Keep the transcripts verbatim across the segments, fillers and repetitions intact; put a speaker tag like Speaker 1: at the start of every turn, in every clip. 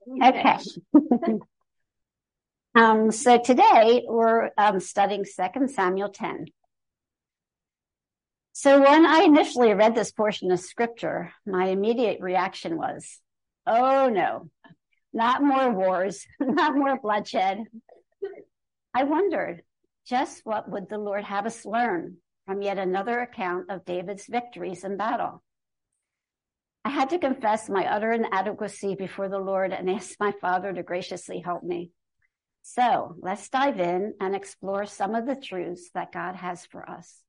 Speaker 1: Okay. um, so today we're um, studying Second Samuel ten. So when I initially read this portion of scripture, my immediate reaction was, oh no, not more wars, not more bloodshed. I wondered, just what would the Lord have us learn from yet another account of David's victories in battle? I had to confess my utter inadequacy before the Lord and ask my Father to graciously help me. So let's dive in and explore some of the truths that God has for us.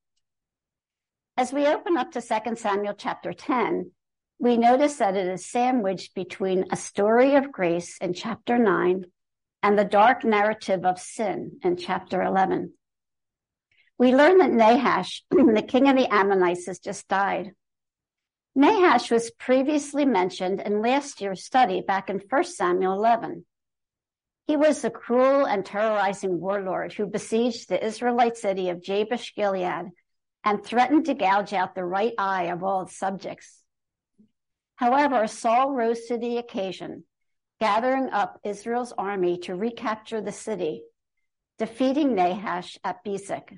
Speaker 1: As we open up to Second Samuel chapter ten, we notice that it is sandwiched between a story of grace in chapter nine and the dark narrative of sin in chapter eleven. We learn that Nahash, the king of the Ammonites, has just died. Nahash was previously mentioned in last year's study back in First Samuel eleven. He was the cruel and terrorizing warlord who besieged the Israelite city of Jabesh Gilead and threatened to gouge out the right eye of all its subjects. However, Saul rose to the occasion, gathering up Israel's army to recapture the city, defeating Nahash at Bezek.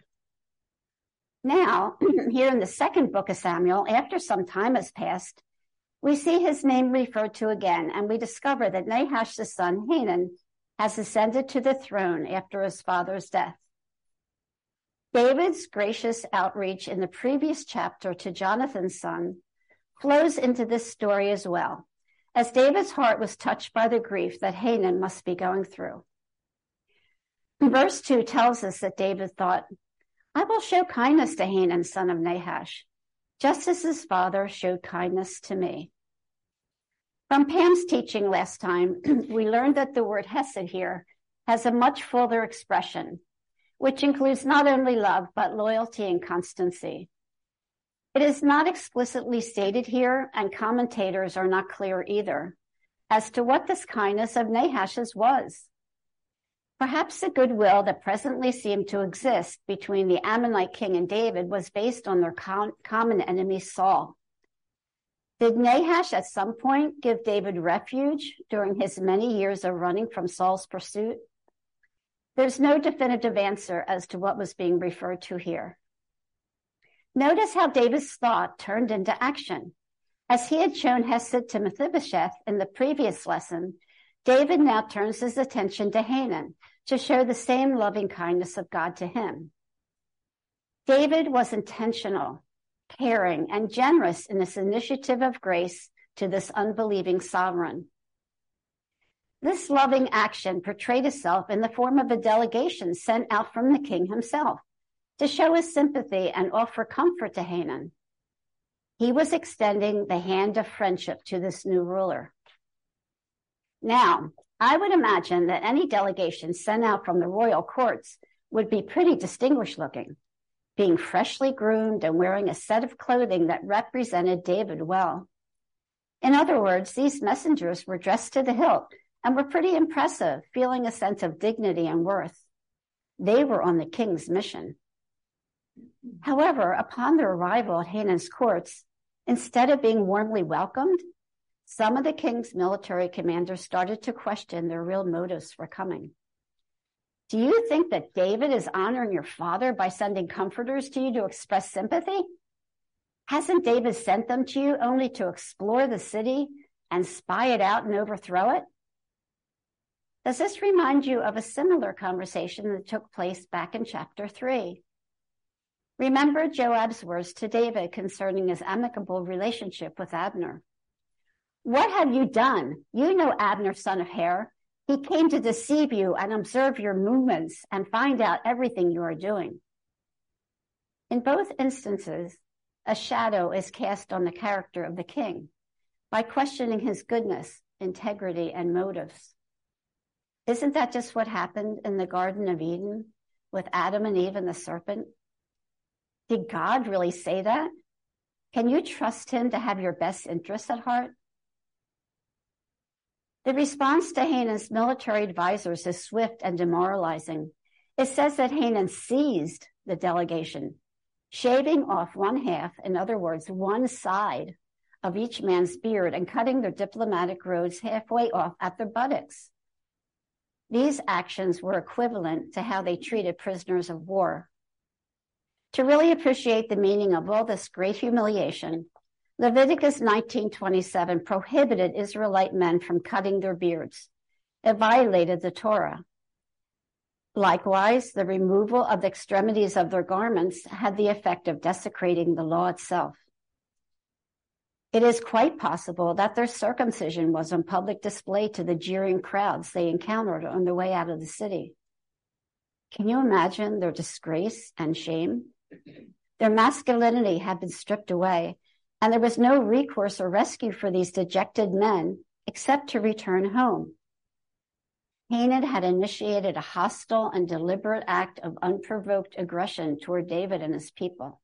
Speaker 1: Now, here in the second book of Samuel, after some time has passed, we see his name referred to again, and we discover that Nahash's son, Hanan, has ascended to the throne after his father's death. David's gracious outreach in the previous chapter to Jonathan's son flows into this story as well, as David's heart was touched by the grief that Hanan must be going through. Verse two tells us that David thought, I will show kindness to Hanan, son of Nahash, just as his father showed kindness to me. From Pam's teaching last time, we learned that the word hesed here has a much fuller expression, which includes not only love, but loyalty and constancy. It is not explicitly stated here, and commentators are not clear either as to what this kindness of Nahash's was. Perhaps the goodwill that presently seemed to exist between the Ammonite king and David was based on their com- common enemy, Saul. Did Nahash at some point give David refuge during his many years of running from Saul's pursuit? There's no definitive answer as to what was being referred to here. Notice how David's thought turned into action. As he had shown hesed to Mephibosheth in the previous lesson, David now turns his attention to Hanan to show the same loving kindness of God to him. David was intentional, caring, and generous in this initiative of grace to this unbelieving sovereign. This loving action portrayed itself in the form of a delegation sent out from the king himself to show his sympathy and offer comfort to Hanan. He was extending the hand of friendship to this new ruler. Now, I would imagine that any delegation sent out from the royal courts would be pretty distinguished looking, being freshly groomed and wearing a set of clothing that represented David well. In other words, these messengers were dressed to the hilt and were pretty impressive, feeling a sense of dignity and worth. They were on the king's mission. However, upon their arrival at Hanan's courts, instead of being warmly welcomed, some of the king's military commanders started to question their real motives for coming. Do you think that David is honoring your father by sending comforters to you to express sympathy? Hasn't David sent them to you only to explore the city and spy it out and overthrow it? Does this remind you of a similar conversation that took place back in chapter three? Remember Joab's words to David concerning his amicable relationship with Abner. What have you done? You know Abner, son of Hur. He came to deceive you and observe your movements and find out everything you are doing. In both instances, a shadow is cast on the character of the king by questioning his goodness, integrity, and motives. Isn't that just what happened in the Garden of Eden with Adam and Eve and the serpent? Did God really say that? Can you trust him to have your best interests at heart? The response to Hanan's military advisors is swift and demoralizing. It says that Hanan seized the delegation, shaving off one half, in other words, one side of each man's beard and cutting their diplomatic robes halfway off at their buttocks. These actions were equivalent to how they treated prisoners of war. To really appreciate the meaning of all this great humiliation, Leviticus nineteen twenty-seven prohibited Israelite men from cutting their beards. It violated the Torah. Likewise, the removal of the extremities of their garments had the effect of desecrating the law itself. It is quite possible that their circumcision was on public display to the jeering crowds they encountered on their way out of the city. Can you imagine their disgrace and shame? Their masculinity had been stripped away, and there was no recourse or rescue for these dejected men except to return home. Hanan had initiated a hostile and deliberate act of unprovoked aggression toward David and his people.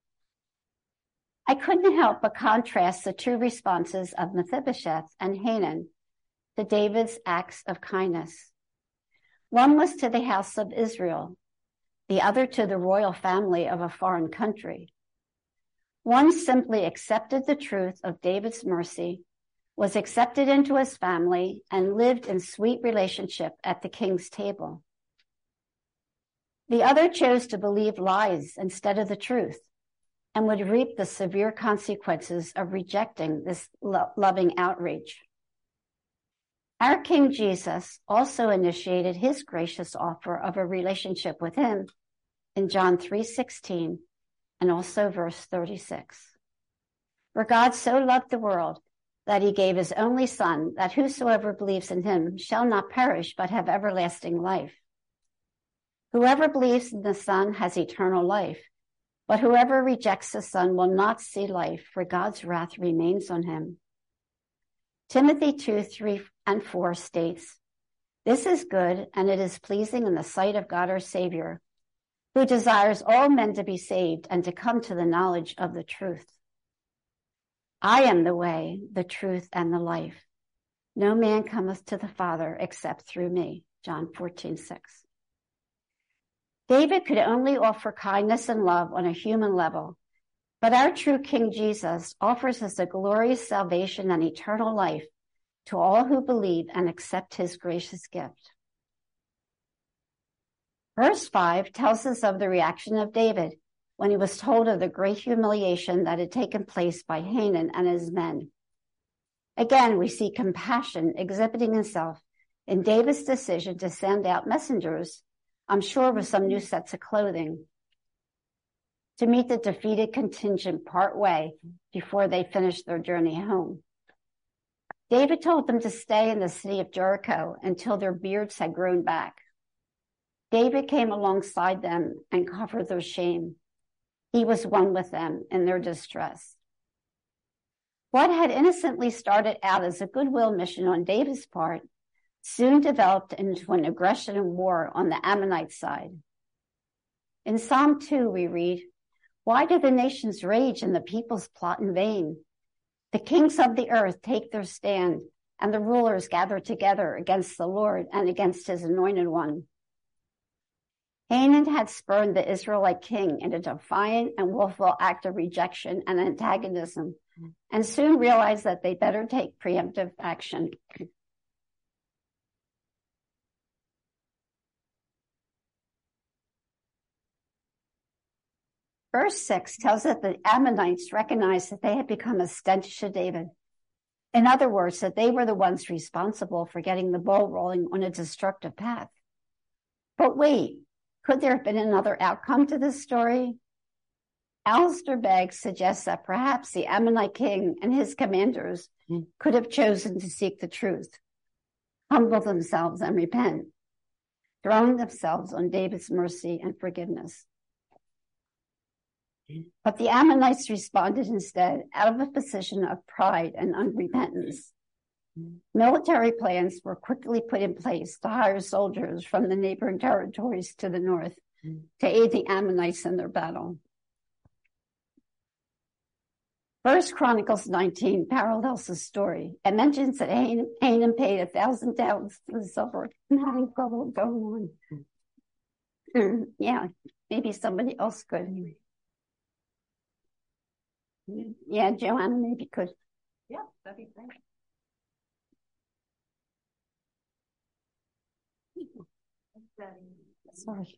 Speaker 1: I couldn't help but contrast the two responses of Mephibosheth and Hanan to David's acts of kindness. One was to the house of Israel, the other to the royal family of a foreign country. One simply accepted the truth of David's mercy, was accepted into his family, and lived in sweet relationship at the king's table. The other chose to believe lies instead of the truth, and would reap the severe consequences of rejecting this lo- loving outreach. Our King Jesus also initiated his gracious offer of a relationship with him in John three sixteen and also verse thirty-six. For God so loved the world that he gave his only Son, that whosoever believes in him shall not perish but have everlasting life. Whoever believes in the Son has eternal life, but whoever rejects the Son will not see life, for God's wrath remains on him. Timothy two, three, and four states, "This is good, and it is pleasing in the sight of God our Savior, who desires all men to be saved and to come to the knowledge of the truth. I am the way, the truth, and the life. No man cometh to the Father except through me." John fourteen, six. David could only offer kindness and love on a human level, but our true King Jesus offers us a glorious salvation and eternal life to all who believe and accept his gracious gift. Verse five tells us of the reaction of David when he was told of the great humiliation that had taken place by Hanan and his men. Again, we see compassion exhibiting itself in David's decision to send out messengers, I'm sure with some new sets of clothing, to meet the defeated contingent part way before they finished their journey home. David told them to stay in the city of Jericho until their beards had grown back. David came alongside them and covered their shame. He was one with them in their distress. What had innocently started out as a goodwill mission on David's part soon developed into an aggression and war on the Ammonite side. In Psalm two, we read, "Why do the nations rage and the peoples plot in vain? The kings of the earth take their stand, and the rulers gather together against the Lord and against his anointed one." Hanan had spurned the Israelite king in a defiant and willful act of rejection and antagonism, and soon realized that they better take preemptive action. Verse six tells us that the Ammonites recognized that they had become a stench to David. In other words, that they were the ones responsible for getting the ball rolling on a destructive path. But wait, could there have been another outcome to this story? Alistair Begg suggests that perhaps the Ammonite king and his commanders could have chosen to seek the truth, humble themselves and repent, throwing themselves on David's mercy and forgiveness. But the Ammonites responded instead out of a position of pride and unrepentance. Military plans were quickly put in place to hire soldiers from the neighboring territories to the north to aid the Ammonites in their battle. First Chronicles nineteen parallels the story. It mentions that Hanan paid a thousand talents for the silver and having trouble going on. Yeah, maybe somebody else could. Yeah, Joanna maybe could.
Speaker 2: Yeah, that'd be great.
Speaker 1: Sorry.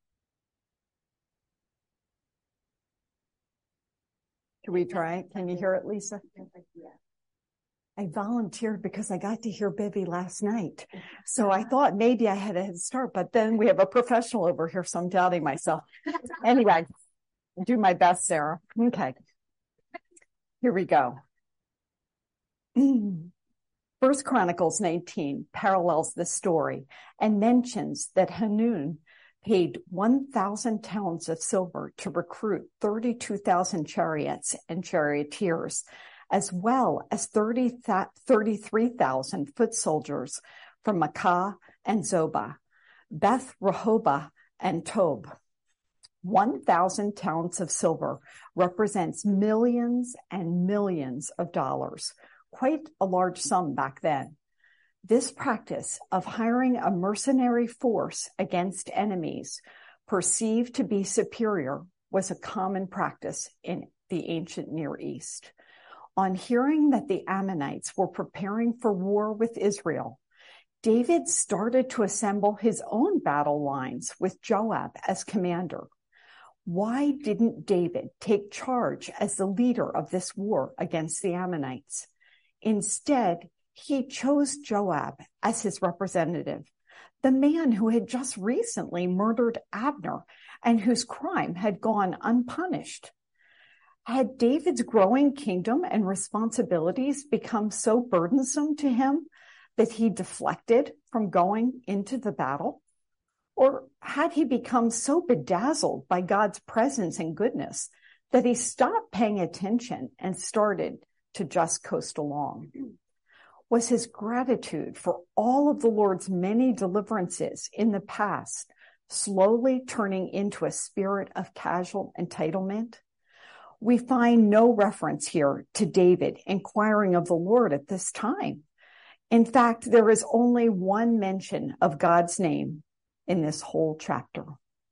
Speaker 3: Can we try? Can you hear it, Lisa? I volunteered because I got to hear Bibby last night. So I thought maybe I had a head start, but then we have a professional over here, so I'm doubting myself. Anyway, I'll do my best, Sarah. Okay. Here we go. First Chronicles nineteen parallels this story and mentions that Hanun paid one thousand talents of silver to recruit thirty-two thousand chariots and charioteers, as well as thirty-three thousand foot soldiers from Makkah and Zobah, Beth Rehoboth and Tob. one thousand talents of silver represents millions and millions of dollars, quite a large sum back then. This practice of hiring a mercenary force against enemies perceived to be superior was a common practice in the ancient Near East. On hearing that the Ammonites were preparing for war with Israel, David started to assemble his own battle lines with Joab as commander. Why didn't David take charge as the leader of this war against the Ammonites? Instead, he chose Joab as his representative, the man who had just recently murdered Abner and whose crime had gone unpunished. Had David's growing kingdom and responsibilities become so burdensome to him that he deflected from going into the battle? Or had he become so bedazzled by God's presence and goodness that he stopped paying attention and started to just coast along? Was his gratitude for all of the Lord's many deliverances in the past slowly turning into a spirit of casual entitlement? We find no reference here to David inquiring of the Lord at this time. In fact, there is only one mention of God's name in this whole chapter.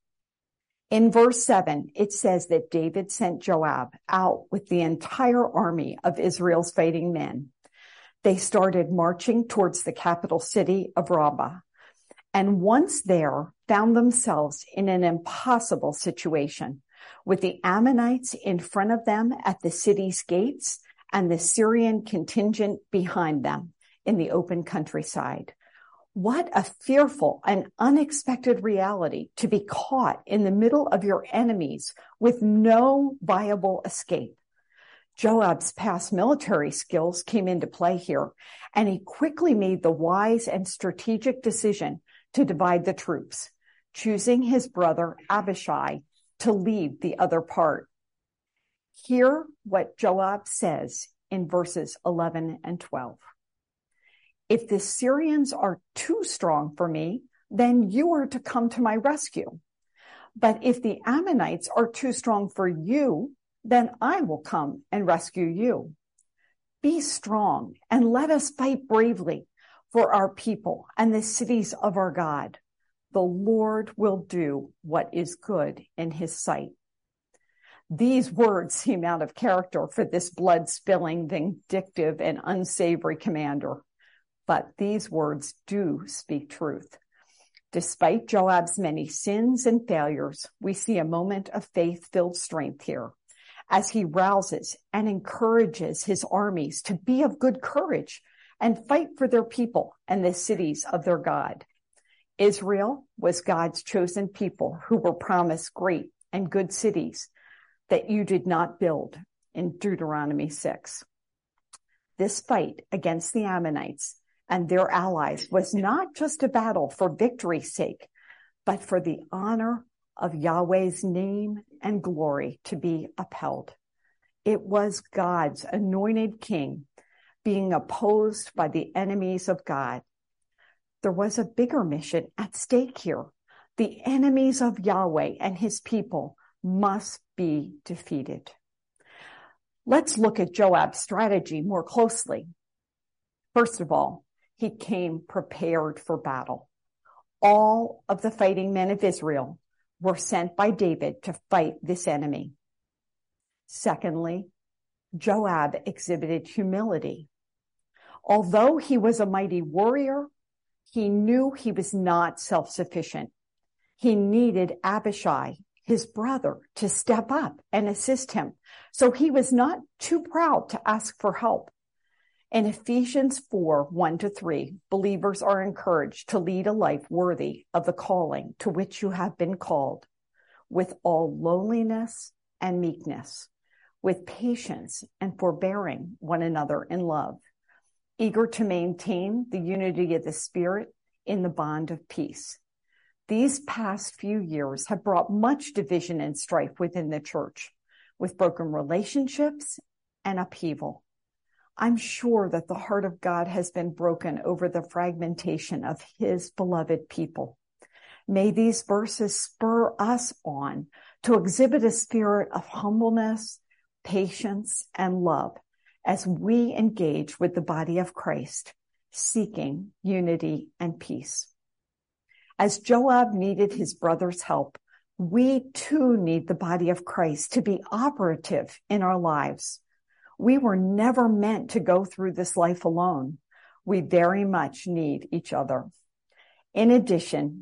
Speaker 3: In verse seven, it says that David sent Joab out with the entire army of Israel's fighting men. They started marching towards the capital city of Rabbah, and once there, found themselves in an impossible situation, with the Ammonites in front of them at the city's gates and the Syrian contingent behind them in the open countryside. What a fearful and unexpected reality to be caught in the middle of your enemies with no viable escape. Joab's past military skills came into play here, and he quickly made the wise and strategic decision to divide the troops, choosing his brother Abishai to lead the other part. Hear what Joab says in verses eleven and twelve. If the Syrians are too strong for me, then you are to come to my rescue. But if the Ammonites are too strong for you, then I will come and rescue you. Be strong and let us fight bravely for our people and the cities of our God. The Lord will do what is good in his sight. These words seem out of character for this blood-spilling, vindictive, and unsavory commander. But these words do speak truth. Despite Joab's many sins and failures, we see a moment of faith-filled strength here as he rouses and encourages his armies to be of good courage and fight for their people and the cities of their God. Israel was God's chosen people who were promised great and good cities that you did not build in Deuteronomy six. This fight against the Ammonites and their allies was not just a battle for victory's sake, but for the honor of Yahweh's name and glory to be upheld. It was God's anointed king being opposed by the enemies of God. There was a bigger mission at stake here. The enemies of Yahweh and his people must be defeated. Let's look at Joab's strategy more closely. First of all, he came prepared for battle. All of the fighting men of Israel were sent by David to fight this enemy. Secondly, Joab exhibited humility. Although he was a mighty warrior, he knew he was not self-sufficient. He needed Abishai, his brother, to step up and assist him. So he was not too proud to ask for help. In Ephesians four, one to three, believers are encouraged to lead a life worthy of the calling to which you have been called, with all lowliness and meekness, with patience and forbearing one another in love, eager to maintain the unity of the Spirit in the bond of peace. These past few years have brought much division and strife within the church, with broken relationships and upheaval. I'm sure that the heart of God has been broken over the fragmentation of his beloved people. May these verses spur us on to exhibit a spirit of humbleness, patience, and love as we engage with the body of Christ, seeking unity and peace. As Joab needed his brother's help, we too need the body of Christ to be operative in our lives. We were never meant to go through this life alone. We very much need each other. In addition,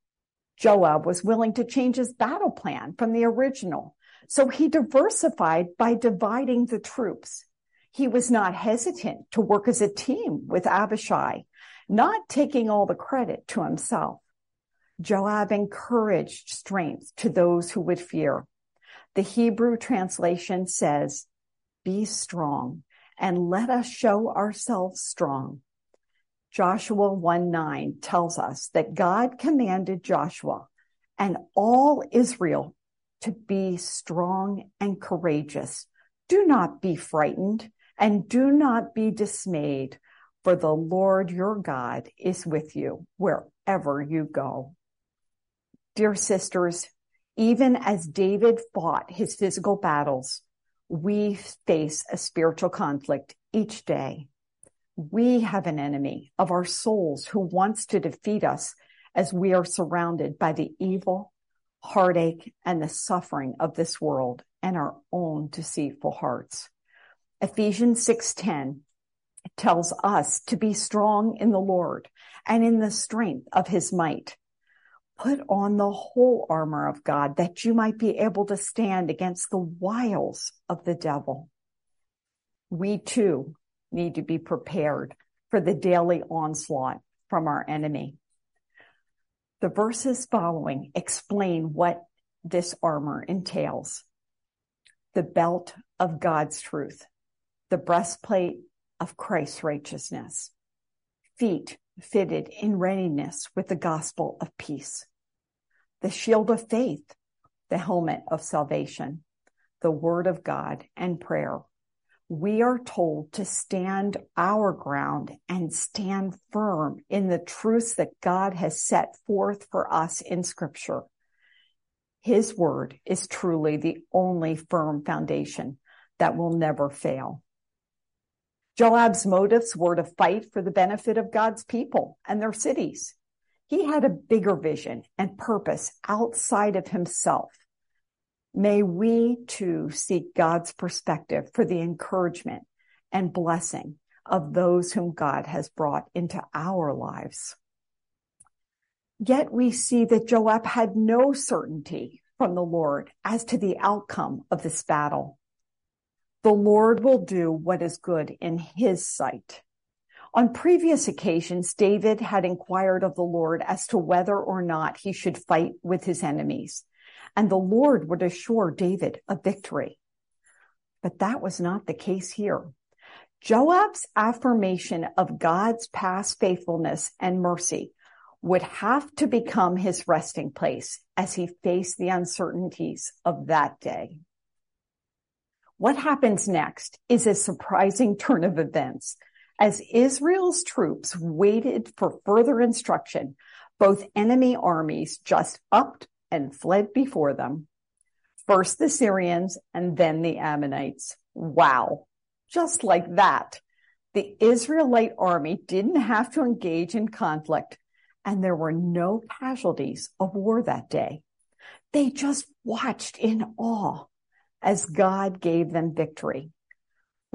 Speaker 3: Joab was willing to change his battle plan from the original, so he diversified by dividing the troops. He was not hesitant to work as a team with Abishai, not taking all the credit to himself. Joab encouraged strength to those who would fear. The Hebrew translation says, "Be strong, and let us show ourselves strong." Joshua one nine tells us that God commanded Joshua and all Israel to be strong and courageous. Do not be frightened and do not be dismayed, for the Lord your God is with you wherever you go. Dear sisters, even as David fought his physical battles, we face a spiritual conflict each day. We have an enemy of our souls who wants to defeat us as we are surrounded by the evil, heartache, and the suffering of this world and our own deceitful hearts. Ephesians six ten tells us to be strong in the Lord and in the strength of his might. Put on the whole armor of God that you might be able to stand against the wiles of the devil. We too need to be prepared for the daily onslaught from our enemy. The verses following explain what this armor entails. The belt of God's truth, the breastplate of Christ's righteousness, feet fitted in readiness with the gospel of peace, the shield of faith, the helmet of salvation, the word of God, and prayer. We are told to stand our ground and stand firm in the truths that God has set forth for us in Scripture. His word is truly the only firm foundation that will never fail. Joab's motives were to fight for the benefit of God's people and their cities. He had a bigger vision and purpose outside of himself. May we too seek God's perspective for the encouragement and blessing of those whom God has brought into our lives. Yet we see that Joab had no certainty from the Lord as to the outcome of this battle. The Lord will do what is good in his sight. On previous occasions, David had inquired of the Lord as to whether or not he should fight with his enemies, and the Lord would assure David a victory. But that was not the case here. Joab's affirmation of God's past faithfulness and mercy would have to become his resting place as he faced the uncertainties of that day. What happens next is a surprising turn of events. As Israel's troops waited for further instruction, both enemy armies just upped and fled before them. First the Syrians and then the Ammonites. Wow. Just like that. The Israelite army didn't have to engage in conflict, and there were no casualties of war that day. They just watched in awe as God gave them victory.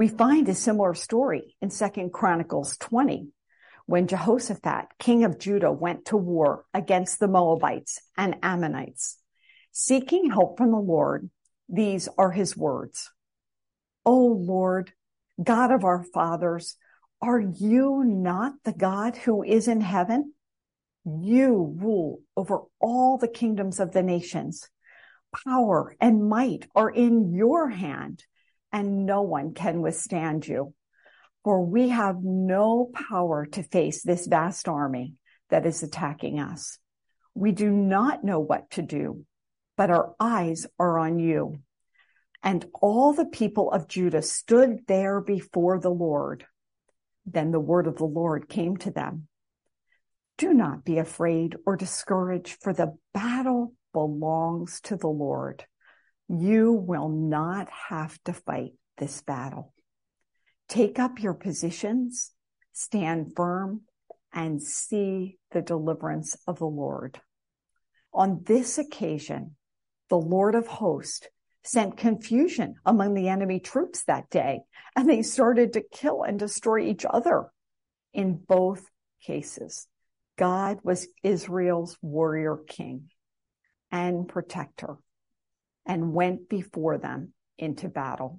Speaker 3: We find a similar story in Second Chronicles twenty, when Jehoshaphat, king of Judah, went to war against the Moabites and Ammonites. Seeking help from the Lord, these are his words. O Lord, God of our fathers, are you not the God who is in heaven? You rule over all the kingdoms of the nations. Power and might are in your hand, and no one can withstand you. For we have no power to face this vast army that is attacking us. We do not know what to do, but our eyes are on you. And all the people of Judah stood there before the Lord. Then the word of the Lord came to them. Do not be afraid or discouraged, for the battle belongs to the Lord. You will not have to fight this battle. Take up your positions, stand firm, and see the deliverance of the Lord. On this occasion, the Lord of hosts sent confusion among the enemy troops that day, and they started to kill and destroy each other. In both cases, God was Israel's warrior king and protector and went before them into battle.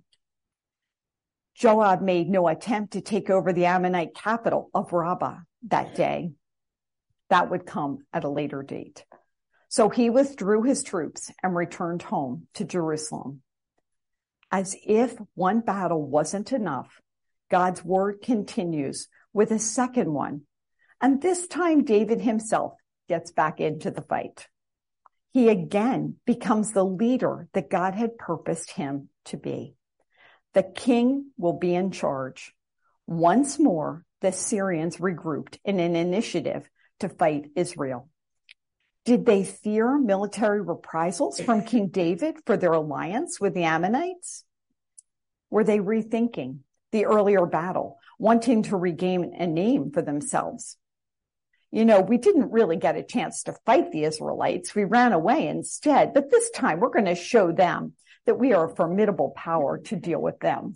Speaker 3: Joab made no attempt to take over the Ammonite capital of Rabbah that day. That would come at a later date. So he withdrew his troops and returned home to Jerusalem. As if one battle wasn't enough, God's word continues with a second one. And this time, David himself gets back into the fight. He again becomes the leader that God had purposed him to be. The king will be in charge. Once more, the Syrians regrouped in an initiative to fight Israel. Did they fear military reprisals from King David for their alliance with the Ammonites? Were they rethinking the earlier battle, wanting to regain a name for themselves? You know, we didn't really get a chance to fight the Israelites. We ran away instead. But this time we're going to show them that we are a formidable power to deal with them.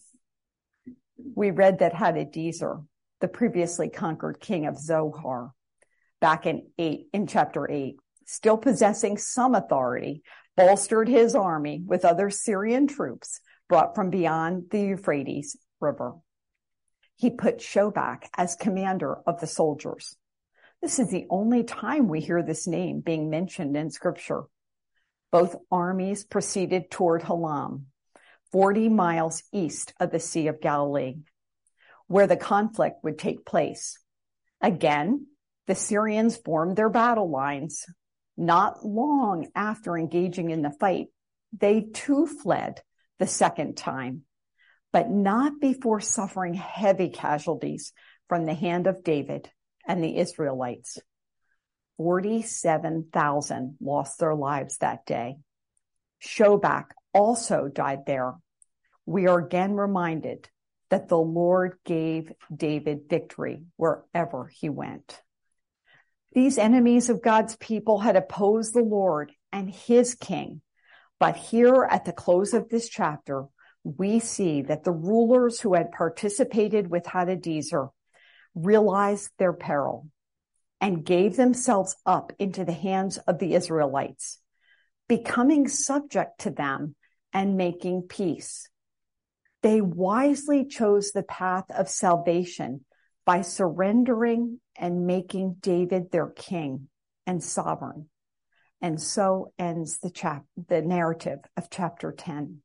Speaker 3: We read that Hadadezer, the previously conquered king of Zohar, back in eight, in chapter eight, still possessing some authority, bolstered his army with other Syrian troops brought from beyond the Euphrates River. He put Shobach as commander of the soldiers. This is the only time we hear this name being mentioned in Scripture. Both armies proceeded toward Halam, forty miles east of the Sea of Galilee, where the conflict would take place. Again, the Syrians formed their battle lines. Not long after engaging in the fight, they too fled the second time, but not before suffering heavy casualties from the hand of David and the Israelites. forty-seven thousand lost their lives that day. Shobach also died there. We are again reminded that the Lord gave David victory wherever he went. These enemies of God's people had opposed the Lord and his king. But here at the close of this chapter, we see that the rulers who had participated with Hadadezer realized their peril and gave themselves up into the hands of the Israelites, becoming subject to them and making peace. They wisely chose the path of salvation by surrendering and making David their king and sovereign. And so ends the chap- the narrative of chapter ten.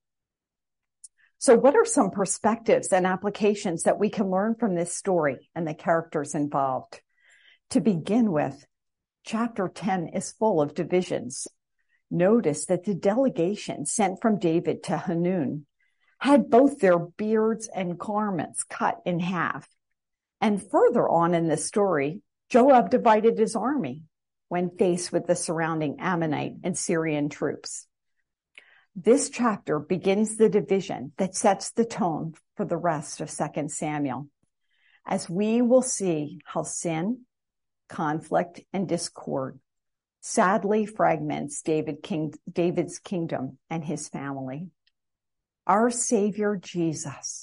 Speaker 3: So what are some perspectives and applications that we can learn from this story and the characters involved? To begin with, chapter ten is full of divisions. Notice that the delegation sent from David to Hanun had both their beards and garments cut in half. And further on in the story, Joab divided his army when faced with the surrounding Ammonite and Syrian troops. This chapter begins the division that sets the tone for the rest of Second Samuel, as we will see how sin, conflict, and discord sadly fragments David King, David's kingdom and his family. Our Savior Jesus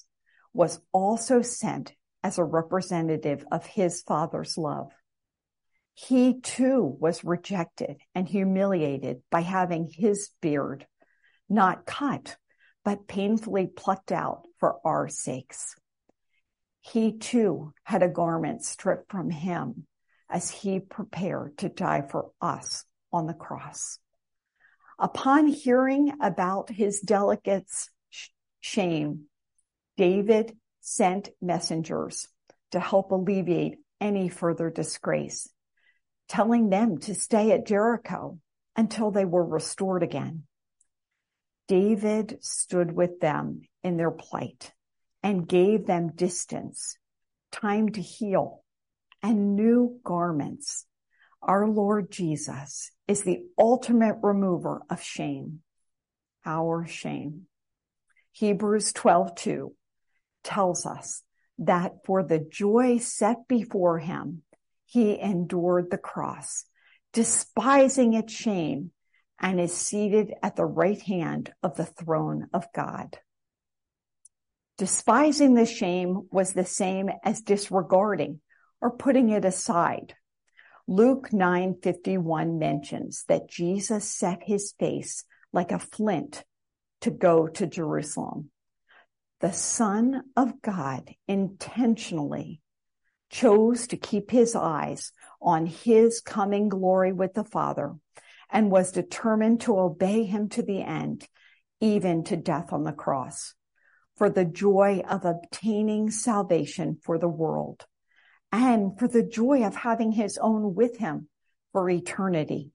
Speaker 3: was also sent as a representative of his Father's love. He too was rejected and humiliated by having his beard not cut, but painfully plucked out for our sakes. He too had a garment stripped from him as he prepared to die for us on the cross. Upon hearing about his delegates' shame, David sent messengers to help alleviate any further disgrace, telling them to stay at Jericho until they were restored again. David stood with them in their plight and gave them distance, time to heal, and new garments. Our Lord Jesus is the ultimate remover of shame, our shame. Hebrews twelve two tells us that for the joy set before him, he endured the cross, despising its shame, and is seated at the right hand of the throne of God. Despising the shame was the same as disregarding or putting it aside. Luke nine fifty-one mentions that Jesus set his face like a flint to go to Jerusalem. The Son of God intentionally chose to keep his eyes on his coming glory with the Father and was determined to obey him to the end, even to death on the cross, for the joy of obtaining salvation for the world and for the joy of having his own with him for eternity.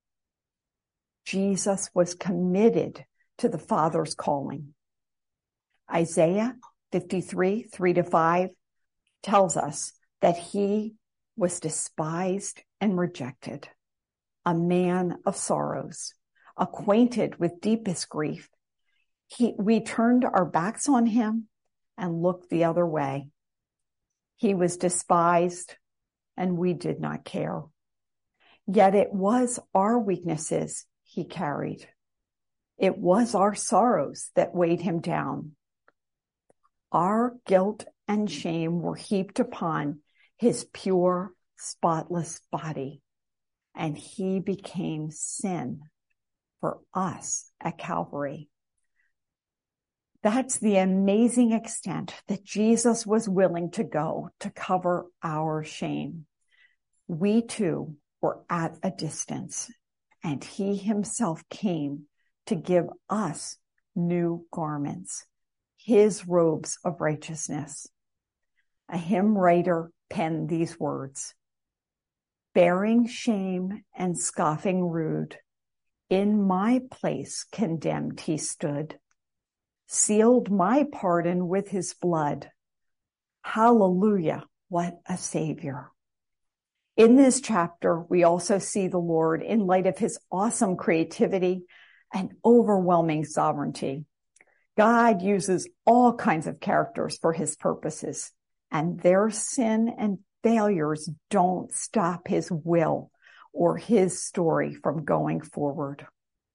Speaker 3: Jesus was committed to the Father's calling. Isaiah fifty-three, three to five tells us that he was despised and rejected, a man of sorrows, acquainted with deepest grief. He, we turned our backs on him and looked the other way. He was despised and we did not care. Yet it was our weaknesses he carried. It was our sorrows that weighed him down. Our guilt and shame were heaped upon his pure, spotless body, and he became sin for us at Calvary. That's the amazing extent that Jesus was willing to go to cover our shame. We too were at a distance, and he himself came to give us new garments, his robes of righteousness. A hymn writer penned these words: bearing shame and scoffing rude, in my place condemned he stood, sealed my pardon with his blood. Hallelujah, what a Savior. In this chapter, we also see the Lord in light of his awesome creativity and overwhelming sovereignty. God uses all kinds of characters for his purposes, and their sin and failures don't stop his will or his story from going forward.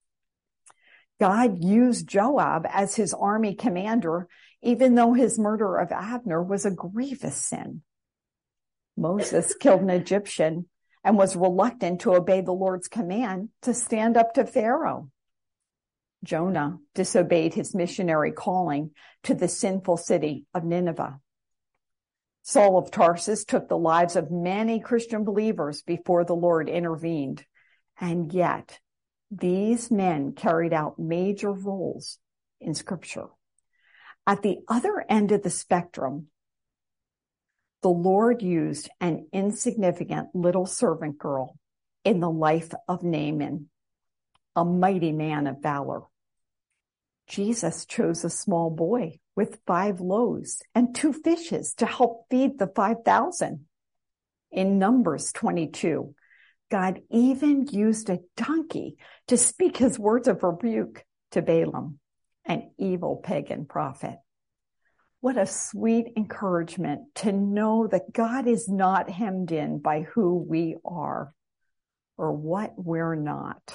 Speaker 3: God used Joab as his army commander, even though his murder of Abner was a grievous sin. Moses killed an Egyptian and was reluctant to obey the Lord's command to stand up to Pharaoh. Jonah disobeyed his missionary calling to the sinful city of Nineveh. Saul of Tarsus took the lives of many Christian believers before the Lord intervened, and yet these men carried out major roles in Scripture. At the other end of the spectrum, the Lord used an insignificant little servant girl in the life of Naaman, a mighty man of valor. Jesus chose a small boy with five loaves and two fishes to help feed the five thousand. In Numbers twenty-two, God even used a donkey to speak his words of rebuke to Balaam, an evil pagan prophet. What a sweet encouragement to know that God is not hemmed in by who we are or what we're not.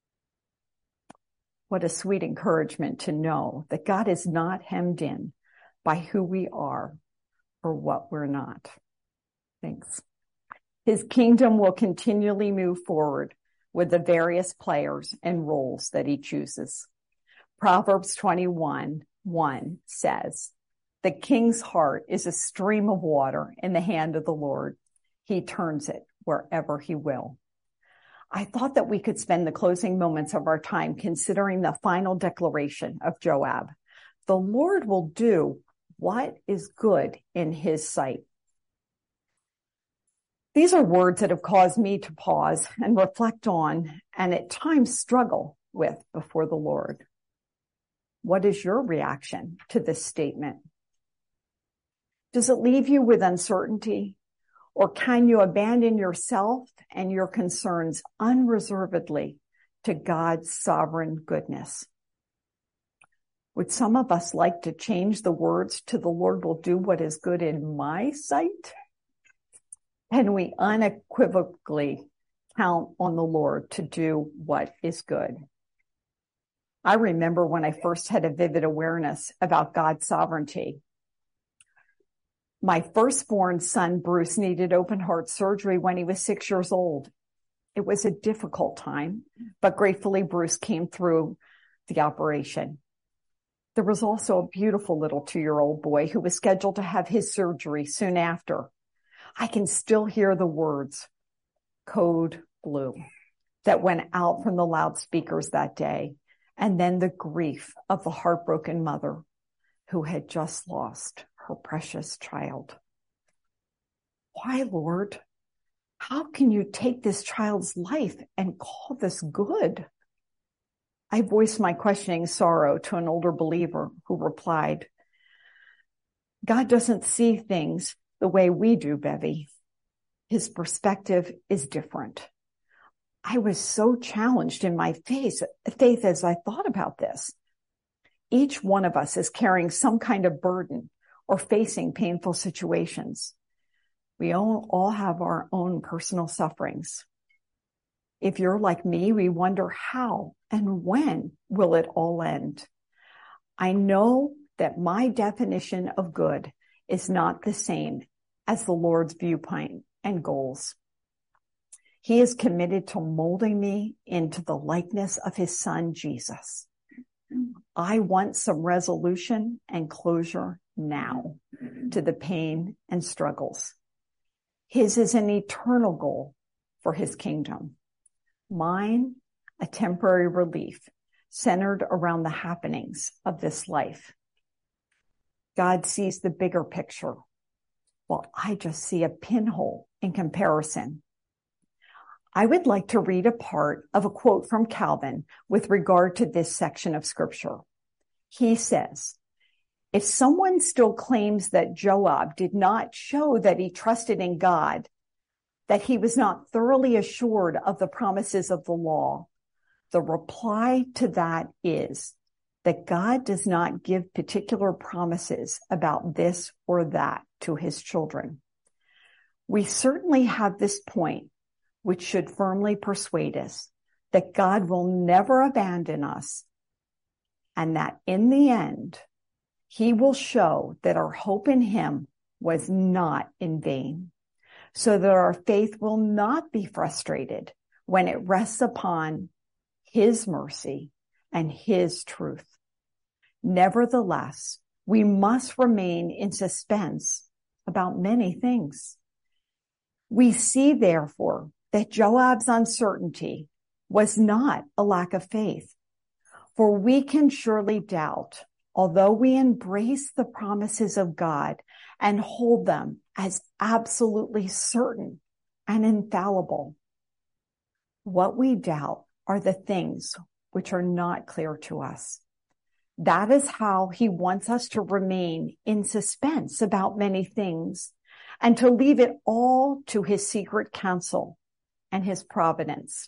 Speaker 3: What a sweet encouragement to know that God is not hemmed in by who we are or what we're not. Thanks. His kingdom will continually move forward with the various players and roles that he chooses. Proverbs twenty-one, one says, "The king's heart is a stream of water in the hand of the Lord. He turns it wherever he will." I thought that we could spend the closing moments of our time considering the final declaration of Joab. The Lord will do what is good in his sight. These are words that have caused me to pause and reflect on and at times struggle with before the Lord. What is your reaction to this statement? Does it leave you with uncertainty, or can you abandon yourself and your concerns unreservedly to God's sovereign goodness? Would some of us like to change the words to "the Lord will do what is good in my sight"? Can we unequivocally count on the Lord to do what is good? I remember when I first had a vivid awareness about God's sovereignty. My firstborn son, Bruce, needed open heart surgery when he was six years old. It was a difficult time, but gratefully Bruce came through the operation. There was also a beautiful little two-year-old boy who was scheduled to have his surgery soon after. I can still hear the words, "Code Blue," that went out from the loudspeakers that day, and then the grief of the heartbroken mother who had just lost her precious child. Why, Lord? How can you take this child's life and call this good? I voiced my questioning sorrow to an older believer who replied, "God doesn't see things the way we do, Bevy. His perspective is different." I was so challenged in my faith, faith as I thought about this. Each one of us is carrying some kind of burden or facing painful situations. We all, all have our own personal sufferings. If you're like me, we wonder how and when will it all end? I know that my definition of good is not the same as the Lord's viewpoint and goals. He is committed to molding me into the likeness of his son, Jesus. I want some resolution and closure now to the pain and struggles. His is an eternal goal for his kingdom. Mine, a temporary relief centered around the happenings of this life. God sees the bigger picture, while I just see a pinhole in comparison. I would like to read a part of a quote from Calvin with regard to this section of scripture. He says, "If someone still claims that Joab did not show that he trusted in God, that he was not thoroughly assured of the promises of the law, the reply to that is that God does not give particular promises about this or that to his children. We certainly have this point, which should firmly persuade us that God will never abandon us, and that in the end, he will show that our hope in him was not in vain, so that our faith will not be frustrated when it rests upon his mercy and his truth. Nevertheless, we must remain in suspense about many things. We see, therefore, that Joab's uncertainty was not a lack of faith, for we can surely doubt, although we embrace the promises of God and hold them as absolutely certain and infallible. What we doubt are the things which are not clear to us. That is how he wants us to remain in suspense about many things and to leave it all to his secret counsel and his providence.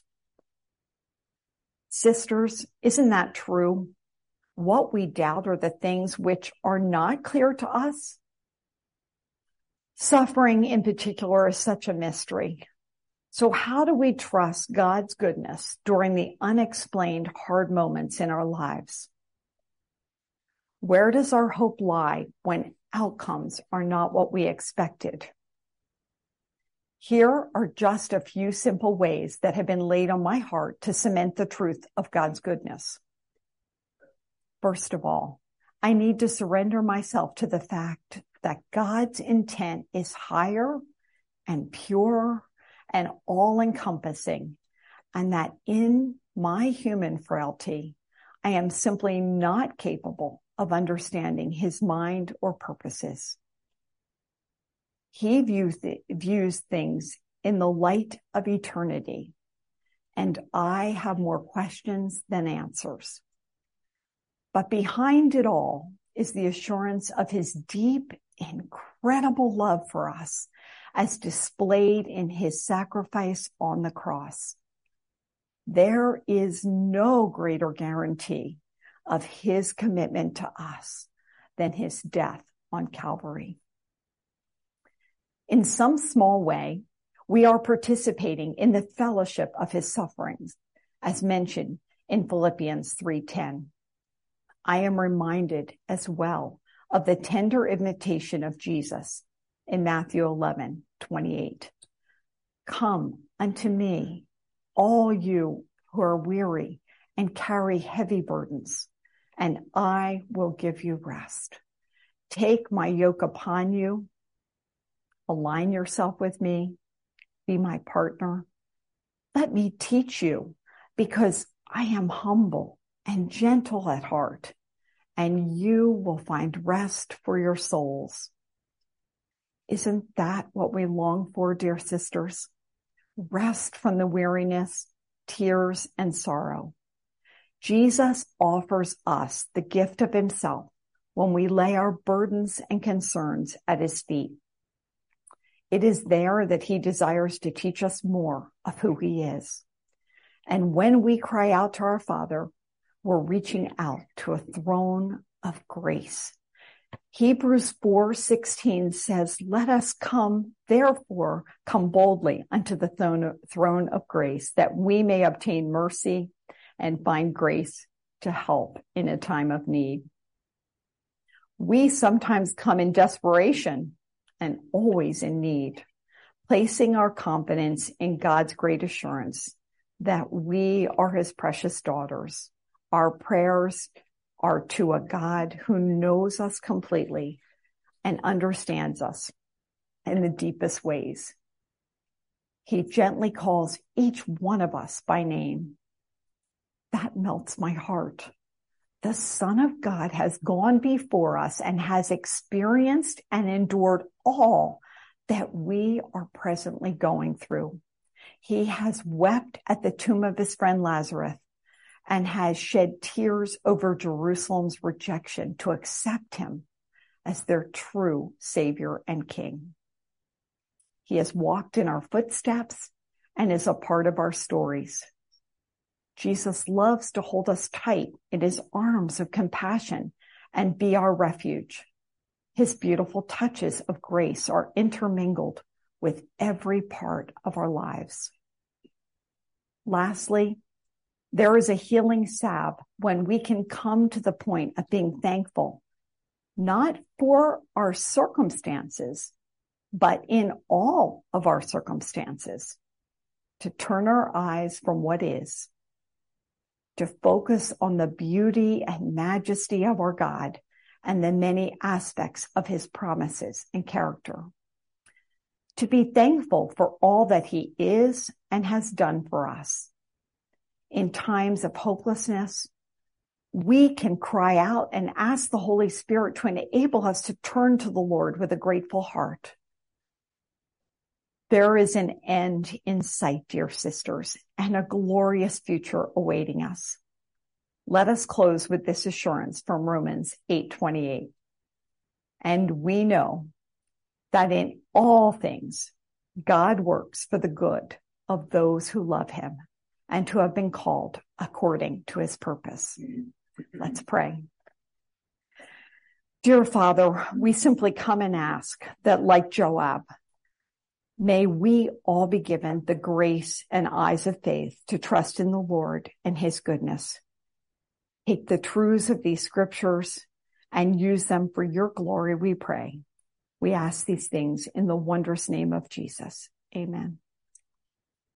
Speaker 3: Sisters, isn't that true? What we doubt are the things which are not clear to us. Suffering in particular is such a mystery. So how do we trust God's goodness during the unexplained hard moments in our lives? Where does our hope lie when outcomes are not what we expected? Here are just a few simple ways that have been laid on my heart to cement the truth of God's goodness. First of all, I need to surrender myself to the fact that God's intent is higher and pure and all-encompassing, and that in my human frailty, I am simply not capable of understanding his mind or purposes. He views, th- views things in the light of eternity, and I have more questions than answers. But behind it all is the assurance of his deep, incredible love for us, as displayed in his sacrifice on the cross. There is no greater guarantee of his commitment to us than his death on Calvary. In some small way, we are participating in the fellowship of his sufferings, as mentioned in Philippians three ten. I am reminded as well of the tender invitation of Jesus in Matthew eleven twenty-eight. Come unto me, all you who are weary and carry heavy burdens, and I will give you rest. Take my yoke upon you. Align yourself with me. Be my partner. Let me teach you, because I am humble and gentle at heart, and you will find rest for your souls. Isn't that what we long for, dear sisters? Rest from the weariness, tears, and sorrow. Jesus offers us the gift of himself when we lay our burdens and concerns at his feet. It is there that he desires to teach us more of who he is. And when we cry out to our Father, we're reaching out to a throne of grace. Hebrews four sixteen says, let us come, therefore, come boldly unto the throne of grace, that we may obtain mercy and find grace to help in a time of need. We sometimes come in desperation and always in need, placing our confidence in God's great assurance that we are his precious daughters. Our prayers are to a God who knows us completely and understands us in the deepest ways. He gently calls each one of us by name. That melts my heart. The Son of God has gone before us and has experienced and endured all that we are presently going through. He has wept at the tomb of his friend Lazarus and has shed tears over Jerusalem's rejection to accept him as their true Savior and King. He has walked in our footsteps and is a part of our stories. Jesus loves to hold us tight in his arms of compassion and be our refuge. His beautiful touches of grace are intermingled with every part of our lives. Lastly, there is a healing salve when we can come to the point of being thankful, not for our circumstances, but in all of our circumstances, to turn our eyes from what is, to focus on the beauty and majesty of our God and the many aspects of his promises and character. To be thankful for all that he is and has done for us. In times of hopelessness, we can cry out and ask the Holy Spirit to enable us to turn to the Lord with a grateful heart. There is an end in sight, dear sisters, and a glorious future awaiting us. Let us close with this assurance from Romans eight twenty-eight. And we know that in all things, God works for the good of those who love him and who have been called according to his purpose. Let's pray. Dear Father, we simply come and ask that, like Joab, may we all be given the grace and eyes of faith to trust in the Lord and his goodness. Take the truths of these scriptures and use them for your glory, we pray. We ask these things in the wondrous name of Jesus. Amen.